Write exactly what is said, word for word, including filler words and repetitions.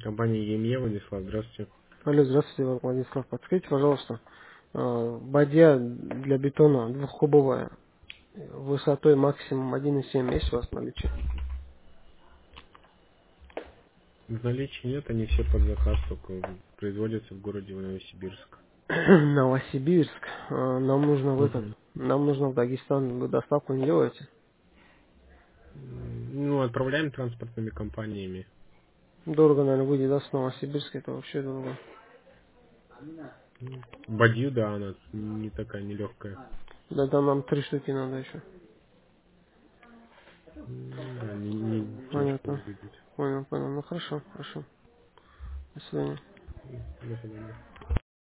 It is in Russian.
Компания ЕМЕ, Владислав, здравствуйте. Алло, здравствуйте, Владислав. Подскажите, пожалуйста, э, бадья для бетона двухкубовая, высотой максимум один и семь есть у вас в наличии? В наличии нет, они все под заказ, только производятся в городе Новосибирск. Новосибирск. Э, Нам нужно в этот, Мгм. нам нужно в Дагестан. Вы доставку не делаете? М, Ну, отправляем транспортными компаниями. Дорого, наверное, будет, да, с Новосибирска, это вообще дорого. М, Бадью, да, она не такая нелегкая. Да, там нам три штуки надо еще. Да, не, не тяжко Понятно. выйдет. Понял, понял. Ну хорошо, хорошо. До свидания. М, До свидания.